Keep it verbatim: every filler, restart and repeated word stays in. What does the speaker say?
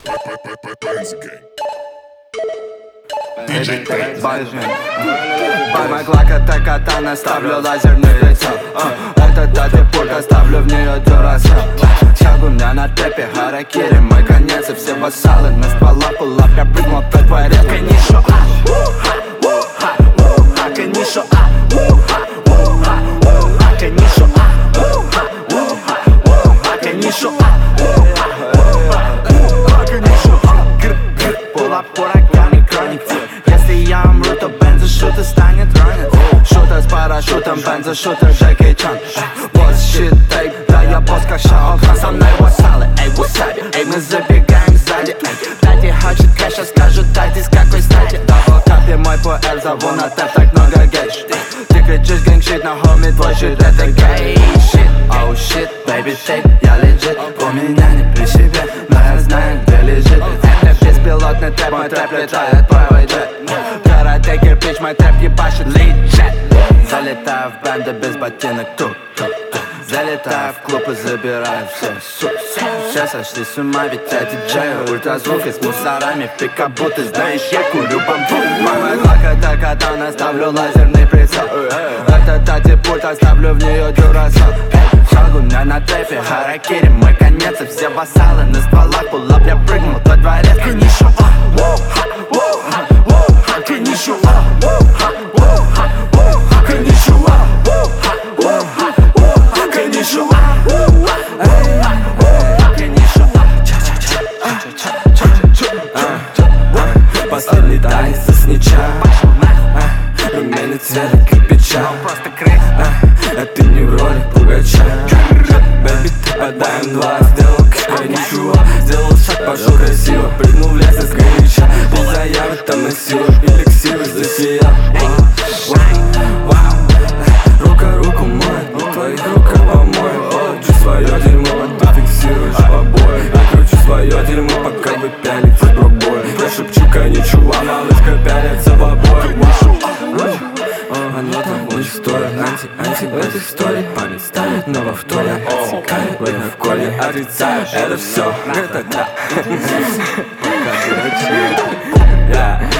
Моя глака это катана, ставлю лазерный прицел. Это даты пульт, оставлю в нее дюрасел. Шагуня на тэпе, харакири, мой конец. И все вассалы на стволах, пулап, я прыгнул, кто твой ред. Канишо, а, уха, уха, канишо, а, уха, уха, уха, канишо, а, уха, уха, уха, канишо, а, уха, уха, канишо, а, гр, гр, пулап, ураган и хроник. Если я умру, то бенза шутер станет ранен. Шутер с парашютом, бенза шутер, Джеки Чан. Вот щит, эй, да я босс как Шао Кан. Со мной вассалы, эй, васаби, эй, мы забегаем сзади. Дайте хочет кэша, скажут, дайте с какой стати. Дабл капи, мой пуэр, зову на тэп, так много гейш. Ты кричишь гэнгшит, на хоми, твой щит, это гей-щит. Оу, щит, бэйби, тейп, я лежит. У меня не при себе, но я знаю, где лежит. Это беспилотный тэп, мой трэп летает, правый джет. Карате, кирпич, мой трэп ебашит лид-джет. Залетаю в бенды без ботинок, тук-тук. Залетаю в клуб и забираю все, сук. Все сошли с ума, ведь я диджей. Ультразвук и с мусорами в пикабу. Ты знаешь, я курю бамбук. Моя глака это катана, ставлю лазерный прицел. Это тати пульт, оставлю в нее дюрасел. Шагуня на тэпе, харакири, мой конец. И все вассалы на стволах, пулап, я прыгнул, твой дворец. Канишо, а, уха, уха, уха, канишо, а, уха, уха, уха, канишо, а, уха, уха, уха, канишо, а, уха, уха, канишо, а, ча-ча-ча-ча-ча-ча. Последний танец со снича, румяный цвет кирпича. Это не в роли пугача. Бэби, ты подаем два, сделал как ничего. Сделал шаг, пошел красиво, прыгнул в лес из горяча. Без заявок там и сила, эликсир засиял. Рука руку моет, в твоих руках помоет. Кручу свое дерьмо, ты фиксируешь побои. Я кручу свое дерьмо, пока вы пялитесь в пробой. Я шепчу коничуа, малышка пялится в обои. Оно там очень стоит, анти-анти в этой истории. Память ставит, но во вторник отсекает, время в коле отрицаю. Это все, это да. Пока дурачок.